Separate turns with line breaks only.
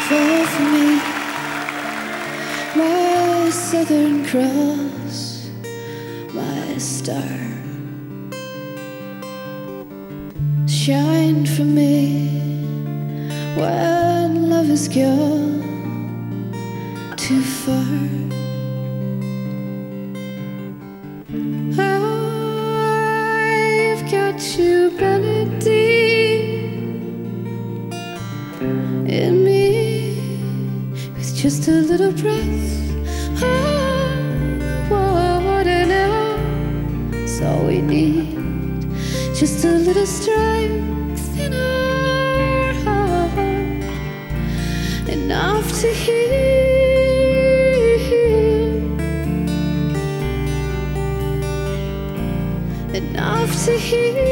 fall for me. My Southern Cross, my star, shine for me when love is gone too far. I've got you buried deep in me, with just a little breath of water now. It's all we need, just a little strength in our heart, enough to heal, enough to heal.